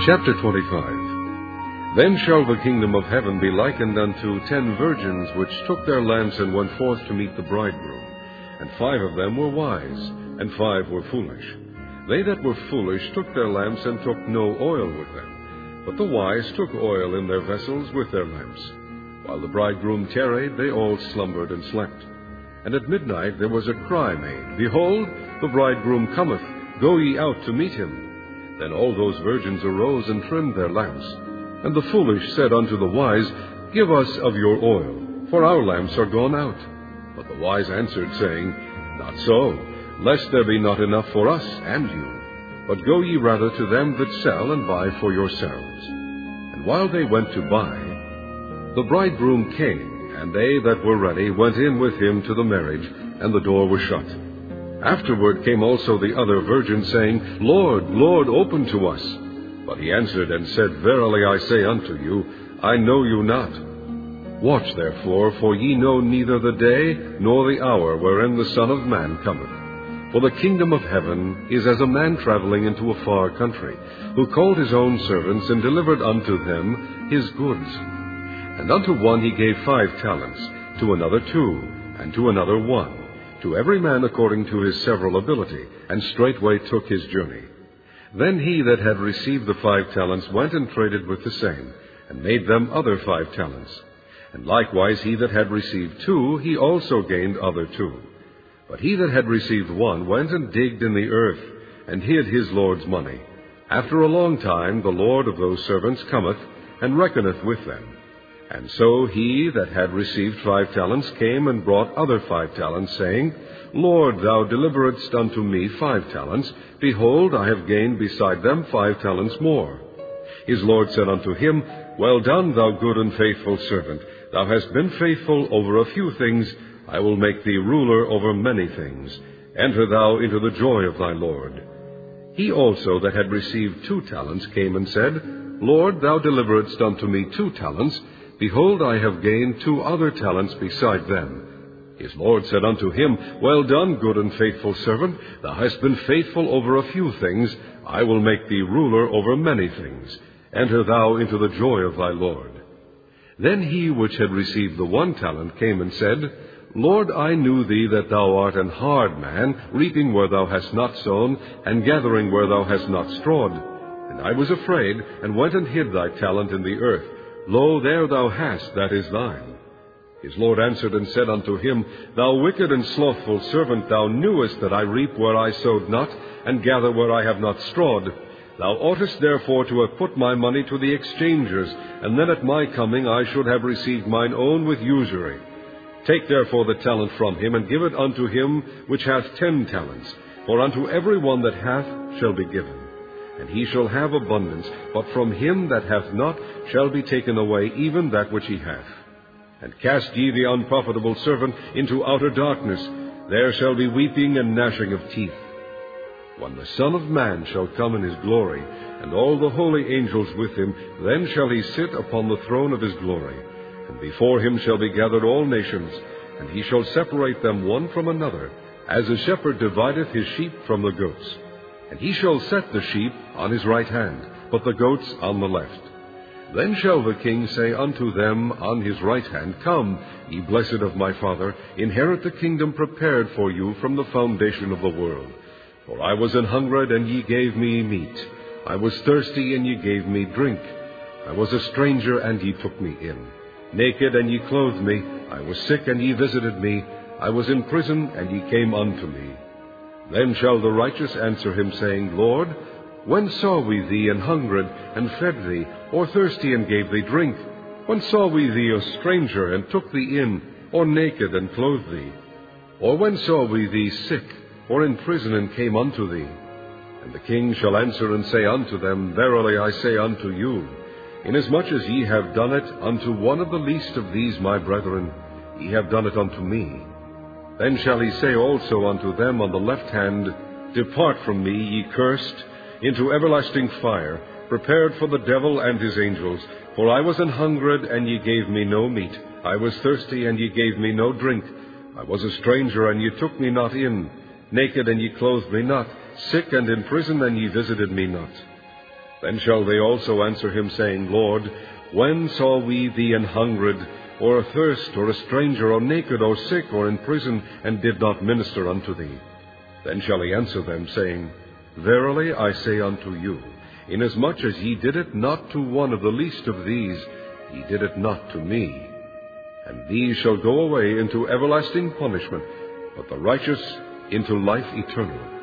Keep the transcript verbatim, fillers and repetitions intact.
Chapter twenty-five. Then shall the kingdom of heaven be likened unto ten virgins, which took their lamps and went forth to meet the bridegroom. And five of them were wise, and five were foolish. They that were foolish took their lamps, and took no oil with them. But the wise took oil in their vessels with their lamps. While the bridegroom tarried, they all slumbered and slept. And at midnight there was a cry made, Behold, the bridegroom cometh, go ye out to meet him. Then all those virgins arose and trimmed their lamps. And the foolish said unto the wise, Give us of your oil, for our lamps are gone out. But the wise answered, saying, Not so, lest there be not enough for us and you. But go ye rather to them that sell, and buy for yourselves. And while they went to buy, the bridegroom came, and they that were ready went in with him to the marriage, and the door was shut. Afterward came also the other virgins, saying, Lord, Lord, open to us. But he answered and said, Verily I say unto you, I know you not. Watch therefore, for ye know neither the day nor the hour wherein the Son of Man cometh. For the kingdom of heaven is as a man traveling into a far country, who called his own servants, and delivered unto them his goods. And unto one he gave five talents, to another two, and to another one, to every man according to his several ability, and straightway took his journey. Then he that had received the five talents went and traded with the same, and made them other five talents. And likewise he that had received two, he also gained other two. But he that had received one went and digged in the earth, and hid his Lord's money. After a long time the Lord of those servants cometh, and reckoneth with them. And so he that had received five talents came and brought other five talents, saying, Lord, thou deliveredst unto me five talents. Behold, I have gained beside them five talents more. His Lord said unto him, Well done, thou good and faithful servant. Thou hast been faithful over a few things. I will make thee ruler over many things. Enter thou into the joy of thy Lord. He also that had received two talents came and said, Lord, thou deliveredst unto me two talents. Behold, I have gained two other talents beside them. His Lord said unto him, Well done, good and faithful servant. Thou hast been faithful over a few things. I will make thee ruler over many things. Enter thou into the joy of thy Lord. Then he which had received the one talent came and said, Lord, I knew thee that thou art an hard man, reaping where thou hast not sown, and gathering where thou hast not strawed. And I was afraid, and went and hid thy talent in the earth. Lo, there thou hast that is thine. His Lord answered and said unto him, Thou wicked and slothful servant, thou knewest that I reap where I sowed not, and gather where I have not strawed. Thou oughtest therefore to have put my money to the exchangers, and then at my coming I should have received mine own with usury. Take therefore the talent from him, and give it unto him which hath ten talents. For unto every one that hath shall be given, and he shall have abundance, but from him that hath not shall be taken away even that which he hath. And cast ye the unprofitable servant into outer darkness. There shall be weeping and gnashing of teeth. When the Son of Man shall come in his glory, and all the holy angels with him, then shall he sit upon the throne of his glory. And before him shall be gathered all nations, and he shall separate them one from another, as a shepherd divideth his sheep from the goats. And he shall set the sheep on his right hand, but the goats on the left. Then shall the king say unto them on his right hand, Come, ye blessed of my Father, inherit the kingdom prepared for you from the foundation of the world. For I was an hungred, and ye gave me meat. I was thirsty, and ye gave me drink. I was a stranger, and ye took me in. Naked, and ye clothed me. I was sick, and ye visited me. I was in prison, and ye came unto me. Then shall the righteous answer him, saying, Lord, when saw we thee an hungred, and fed thee, or thirsty, and gave thee drink? When saw we thee a stranger, and took thee in, or naked, and clothed thee? Or when saw we thee sick, or in prison, and came unto thee? And the king shall answer and say unto them, Verily I say unto you, inasmuch as ye have done it unto one of the least of these my brethren, ye have done it unto me. Then shall he say also unto them on the left hand, Depart from me, ye cursed, into everlasting fire, prepared for the devil and his angels. For I was an hungred, and ye gave me no meat. I was thirsty, and ye gave me no drink. I was a stranger, and ye took me not in. Naked, and ye clothed me not. Sick and in prison, and ye visited me not. Then shall they also answer him, saying, Lord, when saw we thee an hungered, or athirst, or a stranger, or naked, or sick, or in prison, and did not minister unto thee? Then shall he answer them, saying, Verily I say unto you, inasmuch as ye did it not to one of the least of these, ye did it not to me. And these shall go away into everlasting punishment, but the righteous into life eternal.